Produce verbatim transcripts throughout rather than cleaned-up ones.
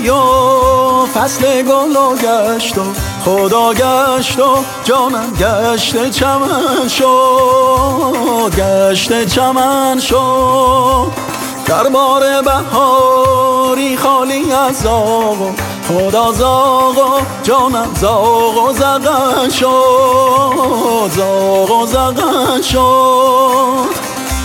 دی و فصل گل و گشت و خدا گشت و جانم گشت چمن شد، گشت چمن شد. در بار بهاری خالی از زاغ و خدا زاغ و جانم زاغ و زغن شد، زاغ و زغن شد.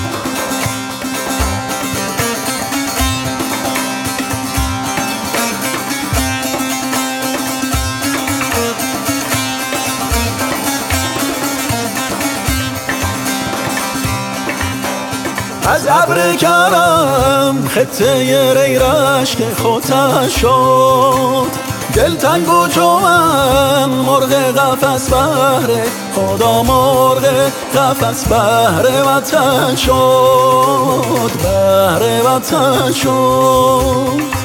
از ابر کرم خطه ریرش که خودت شد، دلتنگ و چون مرغ قفس بهر خدا، مرغ قفس بهر وطن شد، بهر وطن شد.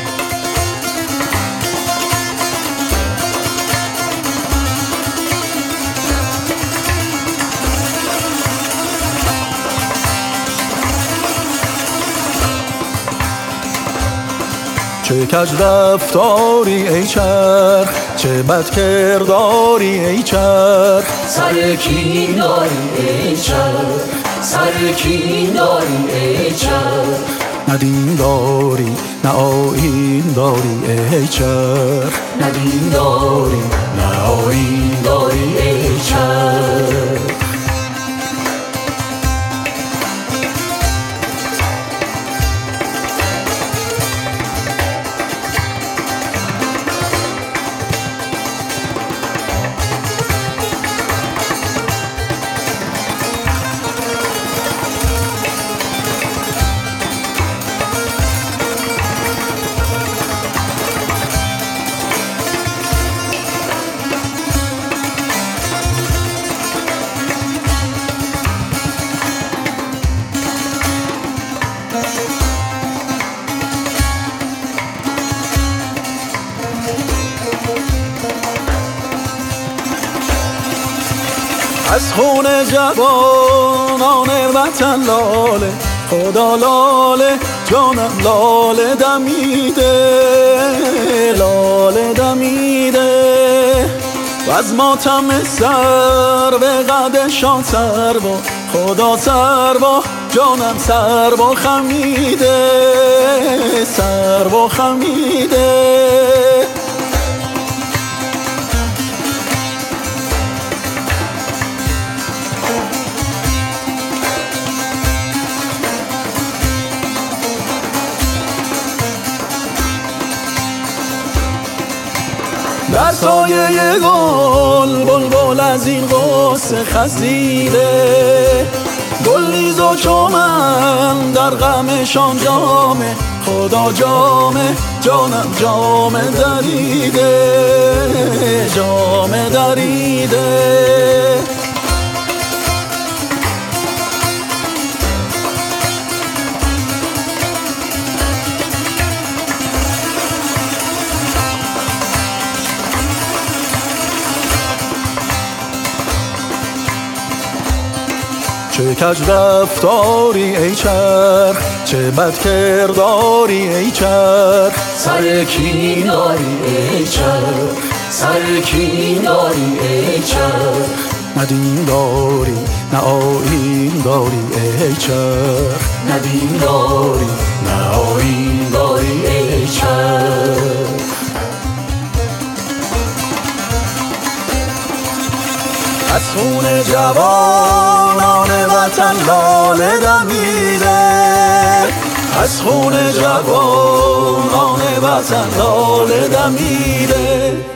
چه کج رفتاری ای چرخ، چه بد کرداری ای چرخ. سر کی داری ای چرخ، سر کی داری ای چرخ. نه دین داری نه آیین داری ای چرخ، نه دین داری نه آیین داری ای چرخ. از خون جوانان وطن لاله خدا لاله، جانم لاله دمیده، لاله دمیده. و از ماتم سر به قدشان سر با خدا سر با جانم سر با خمیده، سر با خمیده. در سایه گل بلبل از این غصه خزیده، گل نیز و چومن در غمشان جامه خدا جامه، جانم جامه دریده، جامه دریده. چه کج رفتاری ای چرخ، چه بد کرداری ای چرخ. سر کی داری ای چرخ، سر کی داری ای چرخ. نه دین داری نه آیین داری ای چرخ، نه دین داری نه آیین داری ای چرخ. از خون جوانان وطن لاله دمیده، از خون جوانان وطن لاله دمیده.